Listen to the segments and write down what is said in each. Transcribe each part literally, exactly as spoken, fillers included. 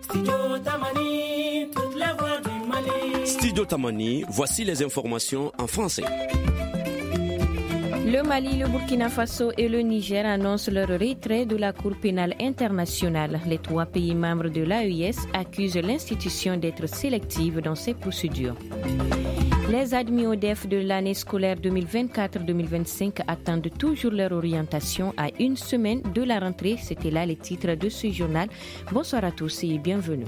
Studio Tamani, toute la voix du Mali. Studio Tamani, voici les informations en français. Le Mali, le Burkina Faso et le Niger annoncent leur retrait de la Cour pénale internationale. Les trois pays membres de l'A E I S accusent l'institution d'être sélective dans ses procédures. Les admis au D E F de l'année scolaire deux mille vingt-quatre deux mille vingt-cinq attendent toujours leur orientation à une semaine de la rentrée. C'était là les titres de ce journal. Bonsoir à tous et bienvenue.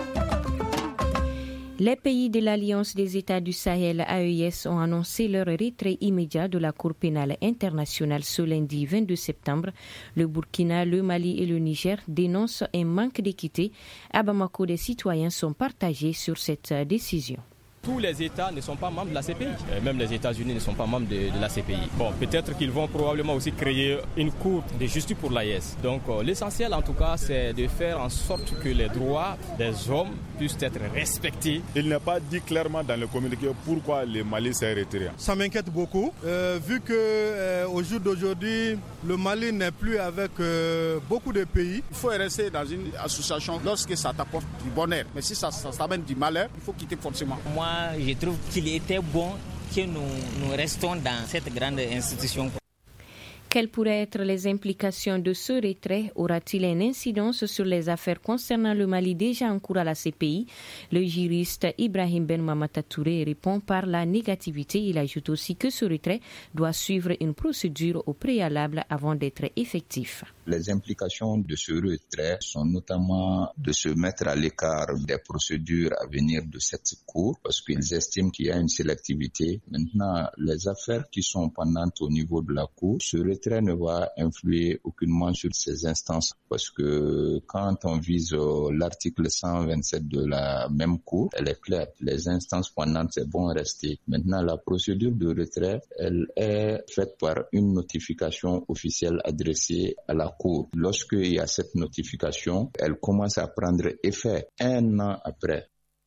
Les pays de l'Alliance des États du Sahel, A E I S, ont annoncé leur retrait immédiat de la Cour pénale internationale ce lundi vingt-deux septembre. Le Burkina, le Mali et le Niger dénoncent un manque d'équité. À Bamako, des citoyens sont partagés sur cette décision. Tous les États ne sont pas membres de la C P I. Même les États-Unis ne sont pas membres de, de la C P I. Bon, peut-être qu'ils vont probablement aussi créer une cour de justice pour l'A E S. Donc euh, l'essentiel en tout cas, c'est de faire en sorte que les droits des hommes puissent être respectés. Il n'est pas dit clairement dans le communiqué pourquoi le Mali s'est retiré. Ça m'inquiète beaucoup, euh, vu que euh, au jour d'aujourd'hui, le Mali n'est plus avec euh, beaucoup de pays. Il faut rester dans une association lorsque ça t'apporte du bonheur. Mais si ça, ça t'amène du malheur, il faut quitter forcément. Moi, je trouve qu'il était bon que nous, nous restons dans cette grande institution. Quelles pourraient être les implications de ce retrait? Aura-t-il une incidence sur les affaires concernant le Mali déjà en cours à la C P I? Le juriste Ibrahim Ben Mamata Touré répond par la négativité. Il ajoute aussi que ce retrait doit suivre une procédure au préalable avant d'être effectif. Les implications de ce retrait sont notamment de se mettre à l'écart des procédures à venir de cette cour parce qu'ils estiment qu'il y a une sélectivité. Maintenant, les affaires qui sont pendantes au niveau de la cour, ce retrait ne va influer aucunement sur ces instances parce que quand on vise l'article cent vingt-sept de la même cour, elle est claire. Les instances pendantes, c'est bon rester. Maintenant, la procédure de retrait, elle est faite par une notification officielle adressée à la cour. Lorsqu'il y a cette notification, elle commence à prendre effet un an après.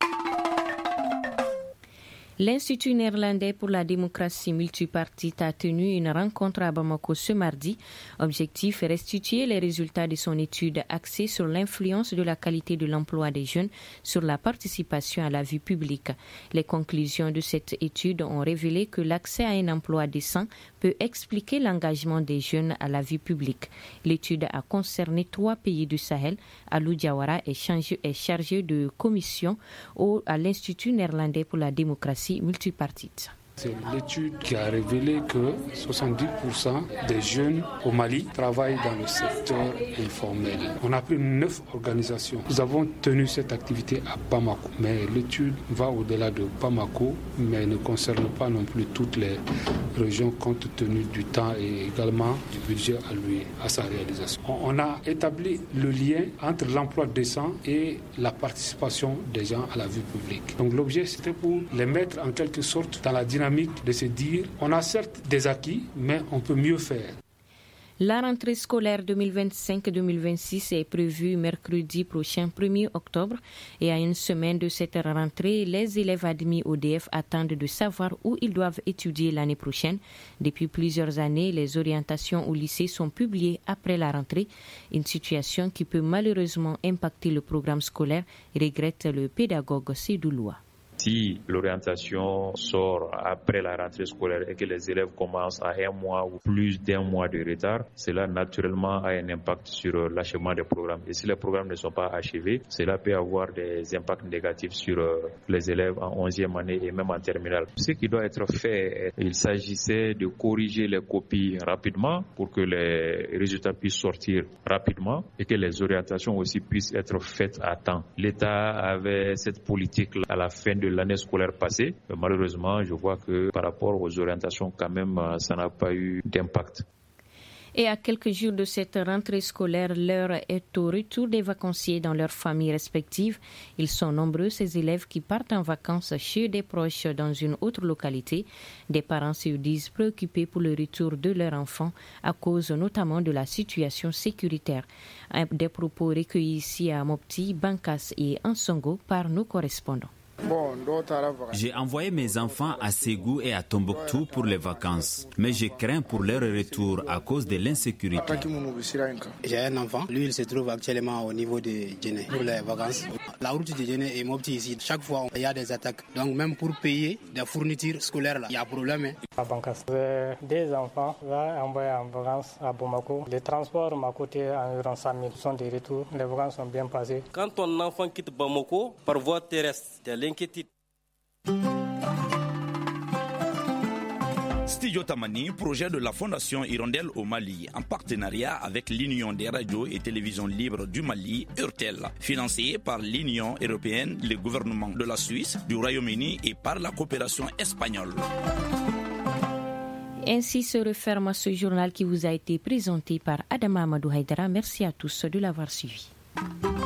L'Institut néerlandais pour la démocratie multipartite a tenu une rencontre à Bamako ce mardi. Objectif, restituer les résultats de son étude axée sur l'influence de la qualité de l'emploi des jeunes sur la participation à la vie publique. Les conclusions de cette étude ont révélé que l'accès à un emploi décent peut expliquer l'engagement des jeunes à la vie publique. L'étude a concerné trois pays du Sahel. Alou Diawara est chargé, est chargé de commission au, à l'Institut néerlandais pour la démocratie multipartite. C'est l'étude qui a révélé que soixante-dix pour cent des jeunes au Mali travaillent dans le secteur informel. On a pris neuf organisations. Nous avons tenu cette activité à Bamako, mais l'étude va au-delà de Bamako, mais ne concerne pas non plus toutes les régions compte tenu du temps et également du budget alloué à sa réalisation. On a établi le lien entre l'emploi décent et la participation des gens à la vie publique. Donc l'objet, c'était pour les mettre en quelque sorte dans la dynamique de se dire, on a certes des acquis, mais on peut mieux faire. La rentrée scolaire deux mille vingt-cinq deux mille vingt-six est prévue mercredi prochain, premier octobre. Et à une semaine de cette rentrée, les élèves admis au D F attendent de savoir où ils doivent étudier l'année prochaine. Depuis plusieurs années, les orientations au lycée sont publiées après la rentrée. Une situation qui peut malheureusement impacter le programme scolaire, regrette le pédagogue Seydouloua. Si l'orientation sort après la rentrée scolaire et que les élèves commencent à un mois ou plus d'un mois de retard, cela naturellement a un impact sur l'achèvement des programmes. Et si les programmes ne sont pas achevés, cela peut avoir des impacts négatifs sur les élèves en onzième année et même en terminale. Ce qui doit être fait, il s'agissait de corriger les copies rapidement pour que les résultats puissent sortir rapidement et que les orientations aussi puissent être faites à temps. L'État avait cette politique à la fin de l'année scolaire passée. Malheureusement, je vois que par rapport aux orientations, quand même, ça n'a pas eu d'impact. Et à quelques jours de cette rentrée scolaire, l'heure est au retour des vacanciers dans leurs familles respectives. Ils sont nombreux, ces élèves qui partent en vacances chez des proches dans une autre localité. Des parents se disent préoccupés pour le retour de leurs enfants à cause notamment de la situation sécuritaire. Des propos recueillis ici à Mopti, Bankas et Ansongo par nos correspondants. J'ai envoyé mes enfants à Ségou et à Tombouctou pour les vacances, mais je crains pour leur retour à cause de l'insécurité. J'ai un enfant, lui il se trouve actuellement au niveau de Djéné pour les vacances. La route de Djéné est Mopti ici. Chaque fois il y a des attaques, donc même pour payer des fournitures scolaires là, il y a problème. À Bankas, des enfants va envoyer en vacances à Bamako. Les transports m'a coûté environ cent mille. Sont des retours, les vacances sont bien passées. Quand ton enfant quitte Bamako par voie terrestre, il y a l'inquiétude. Studio Tamani, projet de la Fondation Hirondelle au Mali, en partenariat avec l'Union des radios et télévisions libres du Mali, URTEL, financé par l'Union européenne, le gouvernement de la Suisse, du Royaume-Uni et par la coopération espagnole. Ainsi se referme ce journal qui vous a été présenté par Adama Amadou Haïdara. Merci à tous de l'avoir suivi.